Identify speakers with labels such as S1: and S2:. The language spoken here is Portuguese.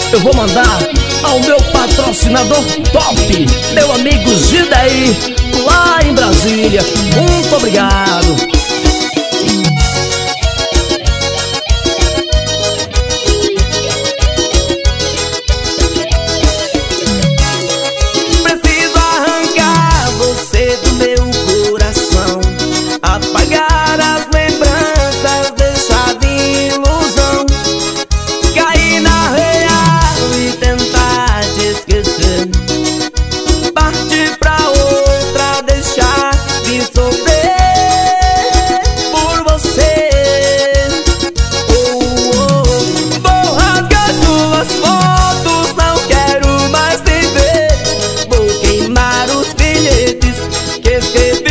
S1: eu vou mandar ao meu patrocinador top, meu amigo Gideir, lá em Brasília. Muito obrigado.
S2: Preciso arrancar você do meu coração, apagar as lembranças, deixar de ilusão, cair na real e tentar te esquecer, partir pra outra, deixar de sofrer por você. Vou rasgar suas fotos, não quero mais te ver, vou queimar os bilhetes que escrevi